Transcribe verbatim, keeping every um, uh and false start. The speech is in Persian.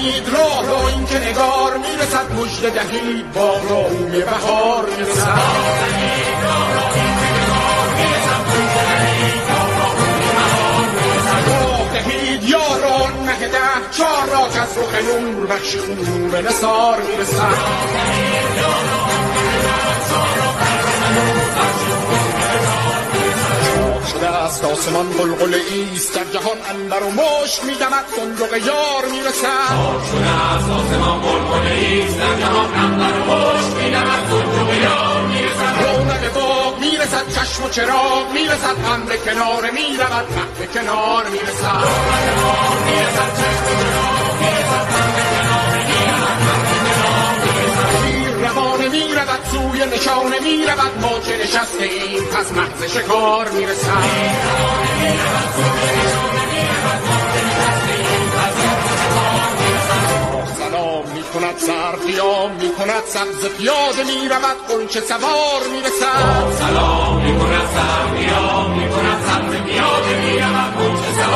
دهید راه را این که نگار میرسد، مژده دهید باغ را اوی بهار میرسد. دهید یاران مه ده چار را که از رخ نور بخش خون به نثار میرسد. شده است آسمان قلقله ایست، در جهان انبر و مشک میدمد فندق یار میرسد. شده است آسمان قلقله ایست، در جهان انبر و مشک میدمد فندق یار میرسد. رونق باغ میرسد چشم و چراغ میرسد، امر کنار میرود ته کنار میرسد. رونق باغ میرسد چشم و چراغ میرسد، امر کنار میرود ته کنار میرسد. شیر روانه میرود سوی نشانه میرود، ما چه نشسته ایم پس محض شکار میرسد. سلام میکند سر قیام میکند سبز پیاده میرود غنچه سوار میرسد. سلام میکند سر قیام میکند سبز پیاده میرود غنچه سوار